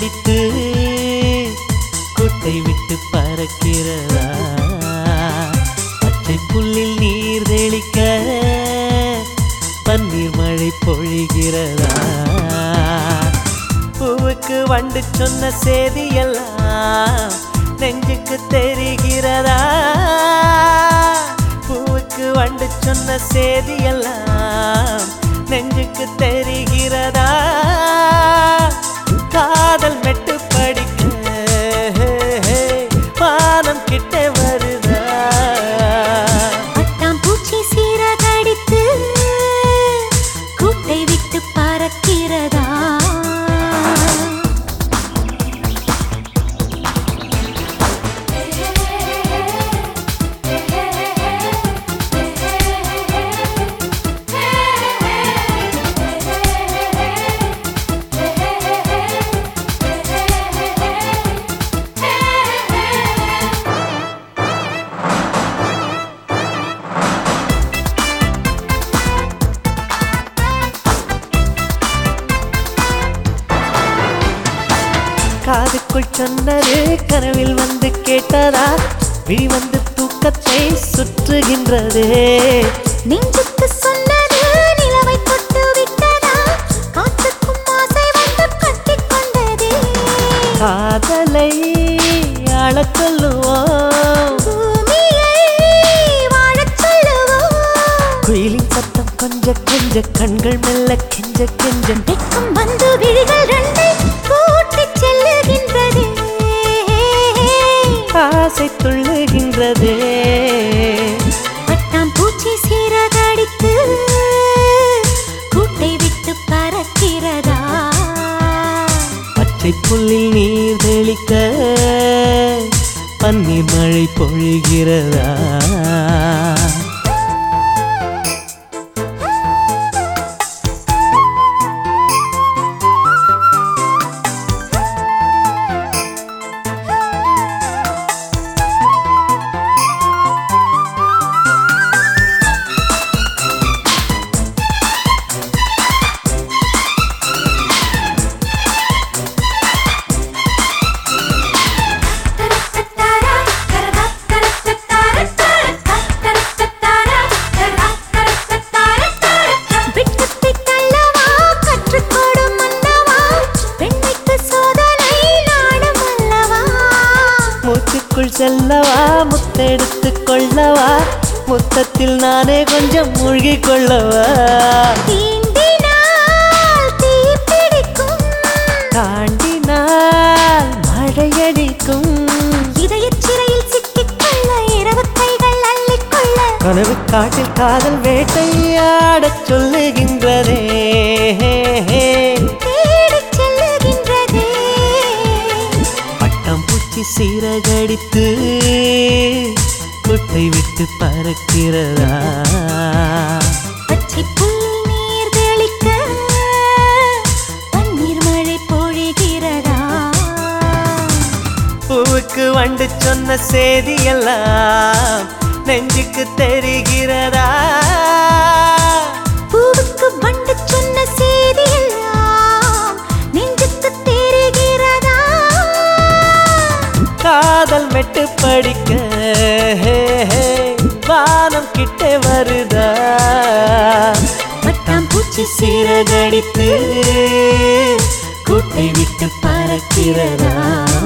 சீரகடித்து கூட்டை விட்டு பறக்கிறதா? பச்சை புல்லில் நீர் தெளிக்க பன்னீர் மழை பொழிகிறதா? பூவுக்கு வண்டு சொன்ன செய்தி எல்லாம் நெஞ்சுக்கு தெரிகிறதா? பூவுக்கு வண்டு சொன்ன செய்தி எல்லாம் நெஞ்சுக்கு தெரிகிறதா? காதல் மெட்டு படிக்க வானம் கிட்ட வருதா? பட்டாம்பூச்சி சீரகடித்து கூட்டை விட்டு பறக்கிறதா? காதுக்குள் சொன்னது கனவில் வந்து கேட்டதா? விழி வந்து தூக்கத்தை சுற்றுகின்றதே. நெஞ்சுக்கு சொன்னது நிலவை தொட்டு விட்டதா? காற்றுக்கும் ஆசை வந்து கட்டிக் கொண்டதே. காதலை ஆளச் சொல்லுவோம், பூமியை வாழச் சொல்லுவோம். குயிலின் சத்தம் கொஞ்ச கொஞ்ச கண்கள் மெல்ல கெஞ்ச கெஞ்ச வெட்கம் வந்து விழிகள் ரெண்டை கூட்டிச் செல்லுகின்றதே. ஆசை துள்ளுகின்றதே. பட்டாம்பூச்சி சீரகடித்து கூட்டை விட்டு பறக்கிறதா? பச்சை புல்லில் நீர் தெளிக்க பன்னீர் மழை பொழிகிறதா? மூச்சுக்குள் செல்லவா, முத்தெடுத்து கொள்ளவா, முத்தத்தில் நானே கொஞ்சம் மூழ்கி கொள்ளவா? தாண்டினால் மழையடிக்கும். இதயச் சிறையில் சிக்கிக்கொள்ள இரவு கைகள் அள்ளிக்கொள்ள கனவு காட்டில் காதல் வேட்டையாடச் சொல்லுகின்றதே. தேடிச் செல்லுகின்றதே. பட்டாம்பூச்சி சீரகடித்து கூட்டை விட்டு பறக்கிறதா? பச்சை புல்லில் நீர் தெளிக்க பன்னீர் மழை பொழிகிறதா? பூவுக்கு வண்டு சொன்ன செய்தி எல்லாம் நெஞ்சுக்கு தெரிகிறதா? பூவுக்கு வண்டு சொன்ன செய்தி எல்லாம் நெஞ்சுக்கு தெரிகிறதா? காதல் மெட்டு படிக்க வானம் கிட்ட வருதா? பட்டாம்பூச்சி சீரகடித்து கூட்டை விட்டு பறக்கிறதா?